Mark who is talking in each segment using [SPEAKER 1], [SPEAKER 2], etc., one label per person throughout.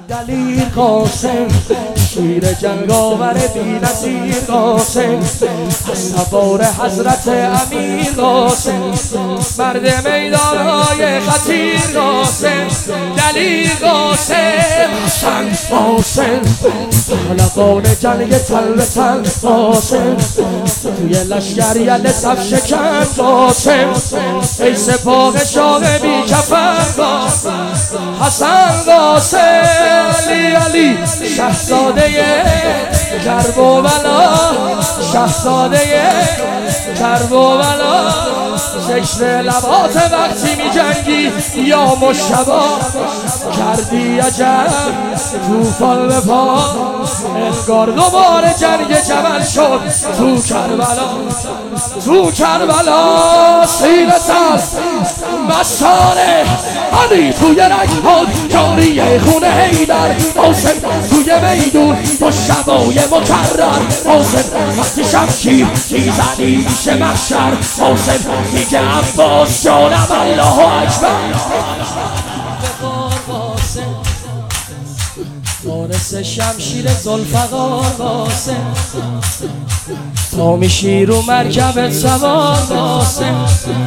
[SPEAKER 1] دلیر قاسم، شیر جنگاور بی‌نظیر قاسم، سوار حضرت امیر قاسم، مرد میدانهای خطیر قاسم، دلیر قاسم، حسن قاسم، پهلوان جنگ تن به تن قاسم، توی لشکر یل صف شکن قاسم، ای سپاه شاه بی کفن قاسم، حسن قاسم، علی شهزاده کربلا، شهزاده کربلا، ذکر لبات وقتی می جنگی یا مشتبا، کردی عجب توفان به پا، انگار دوباره جنگ جبل شد تو کربلا، تو کربلا، سیر سر مستانه علی توی رگ‌ها جاری خون حیدر، قاسم توی میدون با شبای مکرر، قاسم وقتی شمشیر میزنی میشه محشر، قاسم میگه عباس جانم الله اکبر، وارث شمشیر ذوالفقار قاسم، تو میشی رو مرکبت سوار قاسم،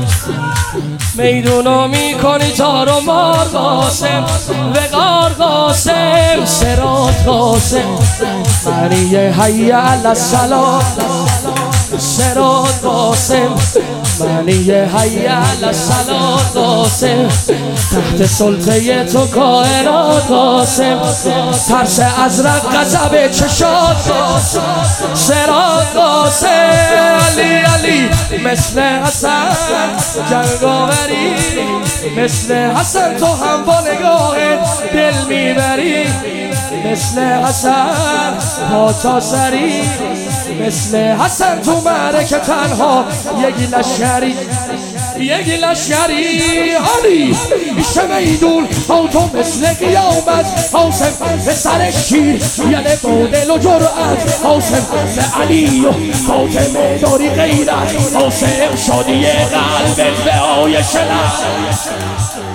[SPEAKER 1] میدونو میکنی تار و مار قاسم، وقار قاسم، صراط قاسم، معنی حی علی الصلاة، صراط قاسم، معنی حی علی الصلاة قاسم، تحت سلطه تو کائنات قاسم، ترس ازرق غضب چشات قاسم، صراط قاسم، علی مثل حسن جنگاوری، مثل حسن تو هم با نگاه دل میبری، مثل حسن پا تا سری، مثل حسن تو معرکه تنها یک لشکری، یک لشکری، علی میشه میدون او تو مثل قیامت، قاسم به سر شیر یعنی با دل و جرأت، قاسم به علی و فاطمه داری غیرت، قاسم شادی قلبت به آیش